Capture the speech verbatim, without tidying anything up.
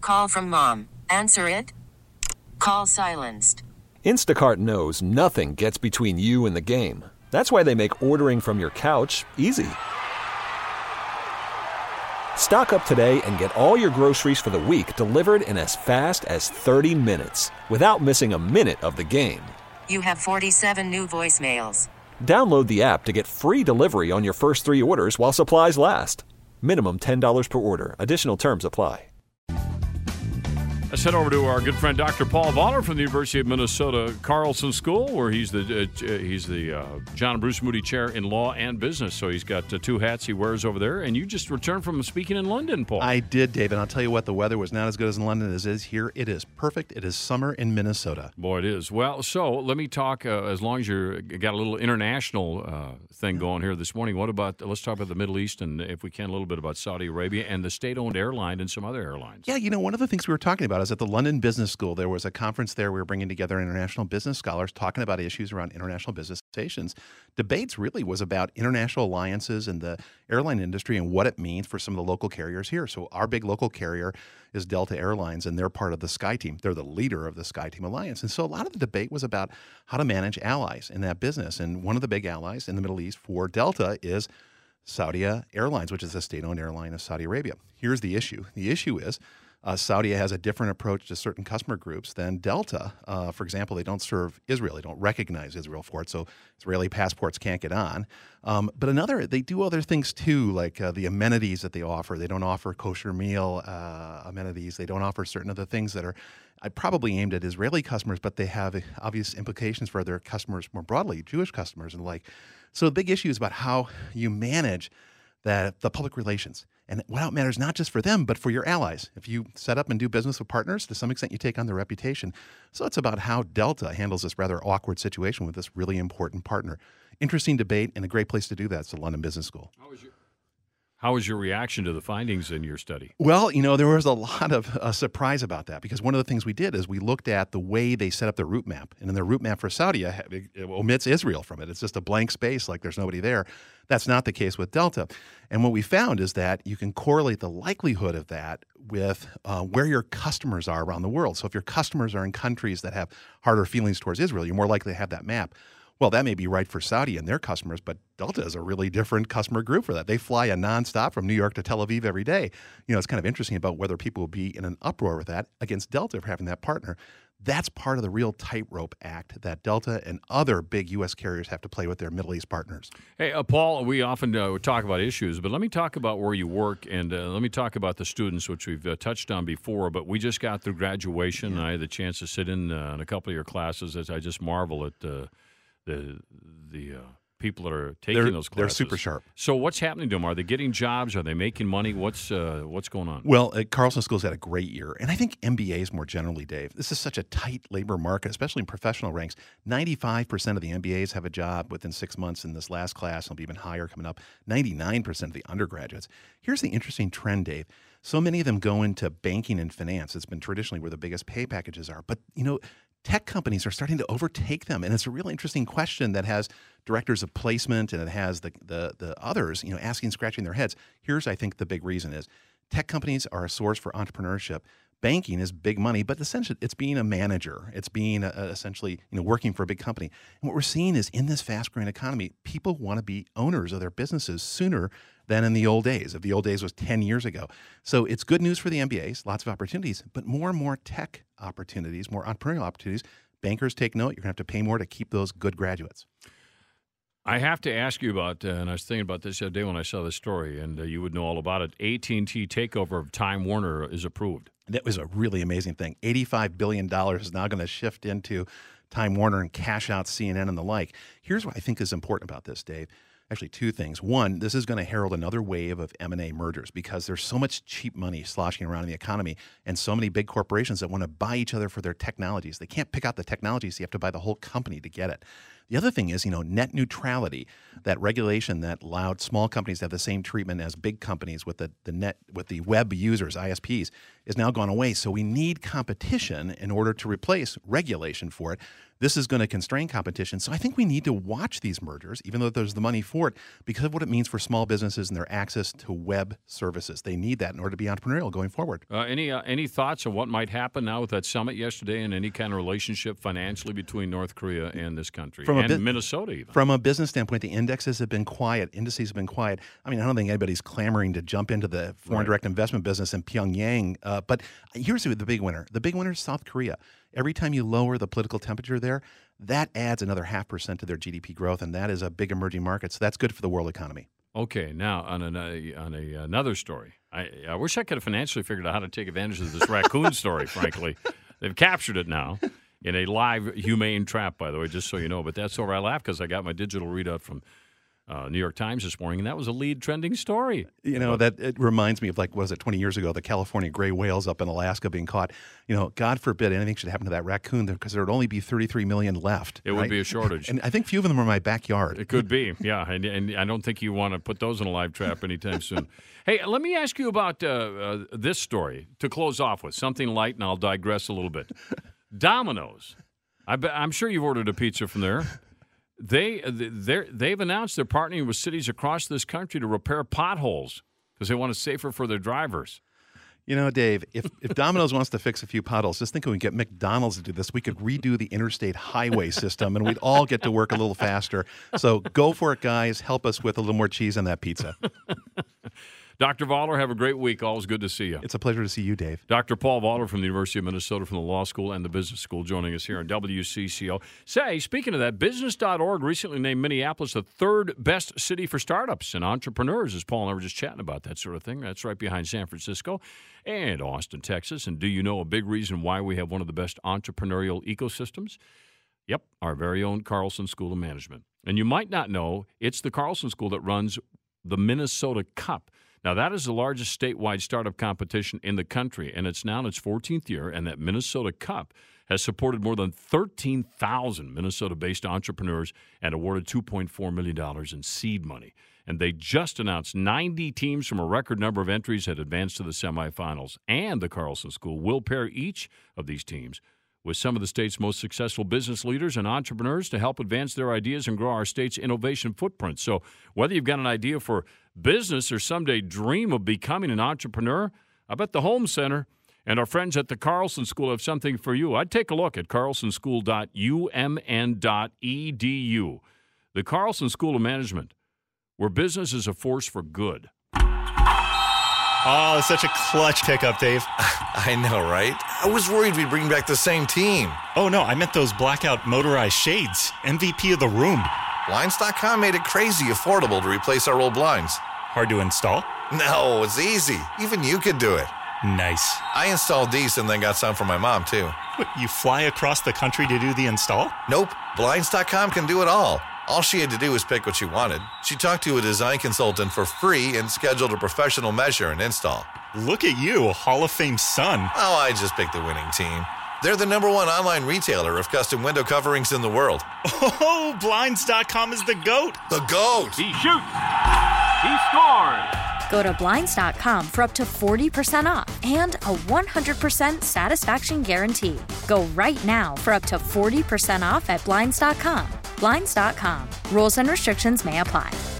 Call from mom. Answer it. Call silenced. Instacart knows nothing gets between you and the game. That's why they make ordering from your couch easy. Stock up today and get all your groceries for the week delivered in as fast as thirty minutes without missing a minute of the game. You have forty-seven new voicemails. Download the app to get free delivery on your first three orders while supplies last. Minimum ten dollars per order. Additional terms apply. Let's head over to our good friend Doctor Paul Voller from the University of Minnesota Carlson School, where he's the uh, he's the uh, John and Bruce Moody Chair in Law and Business. So he's got uh, two hats he wears over there. And you just returned from speaking in London, Paul. I did, David. I'll tell you what, the weather was not as good as in London as it is here. It is perfect. It is summer in Minnesota. Boy, it is. Well, so let me talk, uh, as long as you're got a little international uh, thing going here this morning, what about, let's talk about the Middle East and, if we can, a little bit about Saudi Arabia and the state-owned airline and some other airlines. Yeah, you know, one of the things we were talking about is at the London Business School, there was a conference there. We were bringing together international business scholars talking about issues around international business relations. Debates really was about international alliances and the airline industry and what it means for some of the local carriers here. So our big local carrier is Delta Airlines, and they're part of the SkyTeam. They're the leader of the SkyTeam Alliance. And so a lot of the debate was about how to manage allies in that business. And one of the big allies in the Middle East for Delta is Saudi Airlines, which is a state-owned airline of Saudi Arabia. Here's the issue. The issue is Uh, Saudi has a different approach to certain customer groups than Delta. Uh, for example, they don't serve Israel. They don't recognize Israel for it, so Israeli passports can't get on. Um, but another, they do other things too, like uh, the amenities that they offer. They don't offer kosher meal uh, amenities. They don't offer certain other things that are uh, probably aimed at Israeli customers, but they have obvious implications for their customers more broadly, Jewish customers and the like. So the big issue is about how you manage that the public relations. And what matters not just for them, but for your allies. If you set up and do business with partners, to some extent you take on their reputation. So it's about how Delta handles this rather awkward situation with this really important partner. Interesting debate and a great place to do that. It's the London Business School. How was your, how was your reaction to the findings in your study? Well, you know, there was a lot of uh, surprise about that because one of the things we did is we looked at the way they set up their route map. And in their route map for Saudi, it omits Israel from it. It's just a blank space like there's nobody there. That's not the case with Delta. And what we found is that you can correlate the likelihood of that with uh, where your customers are around the world. So if your customers are in countries that have harder feelings towards Israel, you're more likely to have that map. Well, that may be right for Saudi and their customers, but Delta is a really different customer group for that. They fly a nonstop from New York to Tel Aviv every day. You know, it's kind of interesting about whether people will be in an uproar with that against Delta for having that partner. That's part of the real tightrope act that Delta and other big U S carriers have to play with their Middle East partners. Hey, uh, Paul, we often uh, talk about issues, but let me talk about where you work, and uh, let me talk about the students, which we've uh, touched on before, but we just got through graduation. Yeah. I had the chance to sit in, uh, in a couple of your classes as I just marvel at uh, the the uh, people that are taking they're, those classes. They're super sharp. So what's happening to them? Are they getting jobs? Are they making money? What's uh, what's going on? Well, uh, Carlson School's had a great year. And I think M B As more generally, Dave. This is such a tight labor market, especially in professional ranks. ninety-five percent of the M B As have a job within six months in this last class. It'll be even higher coming up. ninety-nine percent of the undergraduates. Here's the interesting trend, Dave. So many of them go into banking and finance. It's been traditionally where the biggest pay packages are. But, you know, tech companies are starting to overtake them. And it's a really interesting question that has directors of placement and it has the, the, the others, you know, asking, scratching their heads. Here's, I think, the big reason is tech companies are a source for entrepreneurship. Banking is big money, but essentially it's being a manager. It's being a, a essentially, you know, working for a big company. And what we're seeing is in this fast-growing economy, people want to be owners of their businesses sooner than in the old days. If the old days was ten years ago. So it's good news for the M B As, lots of opportunities, but more and more tech opportunities, more entrepreneurial opportunities. Bankers take note. You're going to have to pay more to keep those good graduates. I have to ask you about, uh, and I was thinking about this the other day when I saw this story, and uh, you would know all about it. A T and T takeover of Time Warner is approved. That was a really amazing thing. eighty-five billion dollars is now going to shift into Time Warner and cash out C N N and the like. Here's what I think is important about this, Dave. Actually, two things. One, this is going to herald another wave of M and A mergers because there's so much cheap money sloshing around in the economy and so many big corporations that want to buy each other for their technologies. They can't pick out the technology, so you have to buy the whole company to get it. The other thing is, you know, net neutrality, that regulation that allowed small companies to have the same treatment as big companies with the, the net with the web users, I S Ps, is now gone away. So we need competition in order to replace regulation for it. This is going to constrain competition. So I think we need to watch these mergers, even though there's the money for it, because of what it means for small businesses and their access to web services. They need that in order to be entrepreneurial going forward. Uh, any uh, any thoughts on what might happen now with that summit yesterday and any kind of relationship financially between North Korea and this country From and bu- Minnesota even? From a business standpoint, the indexes have been quiet. Indices have been quiet. I mean, I don't think anybody's clamoring to jump into the foreign Right. direct investment business in Pyongyang. Uh, but here's the big winner. The big winner is South Korea. Every time you lower the political temperature there, that adds another half percent to their G D P growth, and that is a big emerging market. So that's good for the world economy. Okay, now on, an, uh, on a, another story. I, I wish I could have financially figured out how to take advantage of this raccoon story, frankly. They've captured it now in a live humane trap, by the way, just so you know. But that's where I laugh because I got my digital readout from Uh, New York Times this morning, and that was a lead trending story. You know, that it reminds me of, like, what was it, twenty years ago, the California gray whales up in Alaska being caught. You know, God forbid anything should happen to that raccoon there, because there would only be thirty-three million left. It right? would be a shortage. And I think few of them are in my backyard. It could be, yeah, and, and I don't think you want to put those in a live trap anytime soon. Hey, let me ask you about uh, uh, this story to close off with, something light, and I'll digress a little bit. Domino's. I be, I'm sure you've ordered a pizza from there. They they they've announced they're partnering with cities across this country to repair potholes because they want it safer for their drivers. You know, Dave, if, if Domino's wants to fix a few potholes, just think if we could get McDonald's to do this, we could redo the interstate highway system, and we'd all get to work a little faster. So go for it, guys. Help us with a little more cheese on that pizza. Doctor Voller, have a great week. Always good to see you. It's a pleasure to see you, Dave. Doctor Paul Voller from the University of Minnesota, from the Law School and the Business School, joining us here on W C C O. Say, speaking of that, Business dot org recently named Minneapolis the third best city for startups and entrepreneurs, as Paul and I were just chatting about that sort of thing. That's right behind San Francisco and Austin, Texas. And do you know a big reason why we have one of the best entrepreneurial ecosystems? Yep, our very own Carlson School of Management. And you might not know, it's the Carlson School that runs the Minnesota Cup. Now, that is the largest statewide startup competition in the country, and it's now in its fourteenth year, and that Minnesota Cup has supported more than thirteen thousand Minnesota-based entrepreneurs and awarded two point four million dollars in seed money. And they just announced ninety teams from a record number of entries had advanced to the semifinals, and the Carlson School will pair each of these teams with some of the state's most successful business leaders and entrepreneurs to help advance their ideas and grow our state's innovation footprint. So whether you've got an idea for business or someday dream of becoming an entrepreneur, I bet the Home Center and our friends at the Carlson School have something for you. I'd take a look at carlson school dot u m n dot e d u. The Carlson School of Management, where business is a force for good. Oh, it's such a clutch pickup, Dave. I know, right? I was worried we'd bring back the same team. Oh, no, I meant those blackout motorized shades. M V P of the room. Blinds dot com made it crazy affordable to replace our old blinds. Hard to install? No, it's easy. Even you could do it. Nice. I installed these and then got some for my mom, too. What, you fly across the country to do the install? Nope. Blinds dot com can do it all. All she had to do was pick what she wanted. She talked to a design consultant for free and scheduled a professional measure and install. Look at you, a Hall of Fame son. Oh, I just picked the winning team. They're the number one online retailer of custom window coverings in the world. Oh, Blinds dot com is the GOAT. The GOAT! He shoots! He scores! Go to Blinds dot com for up to forty percent off and a one hundred percent satisfaction guarantee. Go right now for up to forty percent off at Blinds dot com. Blinds dot com. Rules and restrictions may apply.